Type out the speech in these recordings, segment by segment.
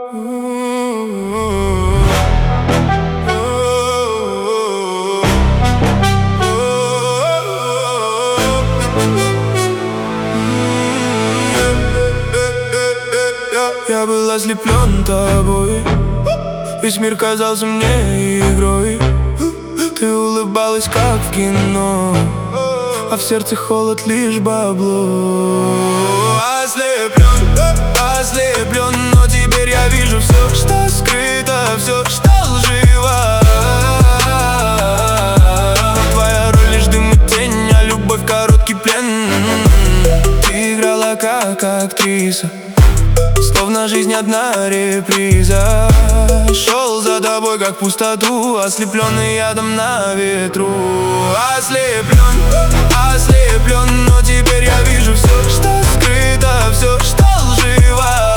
Я был ослеплен тобой, весь мир казался мне игрой. Ты улыбалась, как в кино, а в сердце холод, лишь бабло. Ослеплен, но теперь я вижу все, что скрыто, все, что лживо. Твоя роль лишь дым и тень, а любовь короткий плен. Ты играла как актриса, словно жизнь одна реприза. Шел за тобой, как в пустоту, ослепленный ядом на ветру. Ослеплен, но теперь я вижу все, что скрыто, все, что лживо.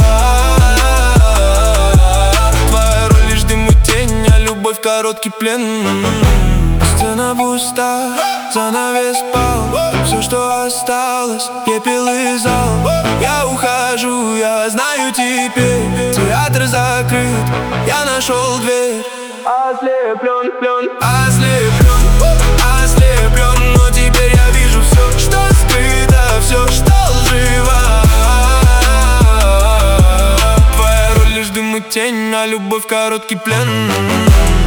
Твоя роль лишь дым и тень, а любовь короткий плен. Сцена пуста, занавес пал, все, что осталось, пепел и зал. Я ухожу, я знаю теперь, театр закрыт, я нашел дверь. Ослеплен, но теперь я вижу все, что скрыто, все, что лживо. Твоя роль лишь дым и тень, а любовь короткий плен.